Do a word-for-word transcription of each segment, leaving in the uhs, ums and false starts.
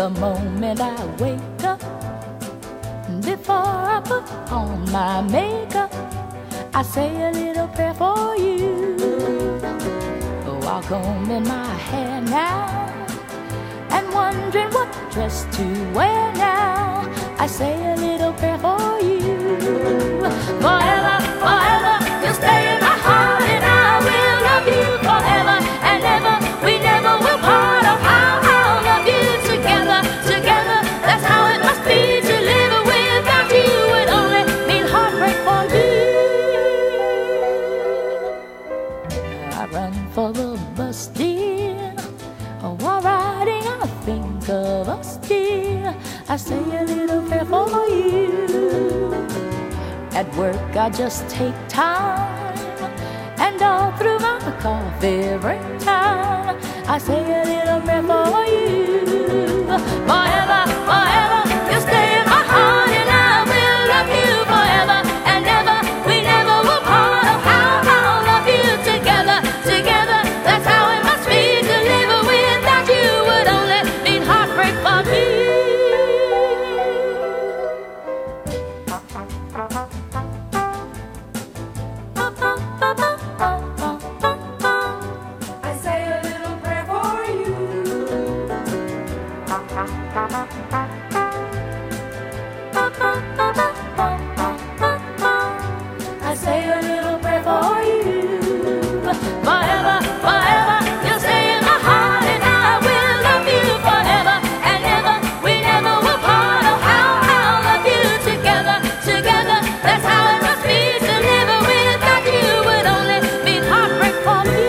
The moment I wake up, before I put on my makeup, I say a little prayer for you. While combing my hair now and wondering what dress to wear now, I say a little prayer for you. Forever, forever, you'll stay in my heart, and I will love you forever and ever. We never will part. Oh, how I'll love you together, together. That's how it must be to live without you. Would only mean heartbreak for you. I run for the bus, dear. While riding, I think of us, dear. I say a little prayer for you. At work, I just take time, and all through my coffee break time, I say a little prayer for you. Forever, forever, you'll stay in my heart, and I will love you forever and ever. We never will part. Oh, how I'll love you together, together. That's how it must be to live without you. Would only mean heartbreak for me. I say a little prayer for you. I say a little prayer for you. Forever, forever, you'll stay in my heart, and I will love you forever and ever. We never will part. Oh, how I'll love you together, together. That's how it must be to live without you. Would only mean heartbreak for me.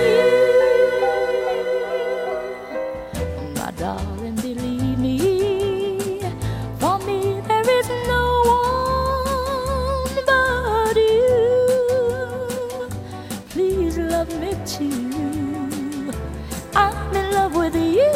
My darling, believe me, for me there is no one but you. Please love me too. I'm in love with you.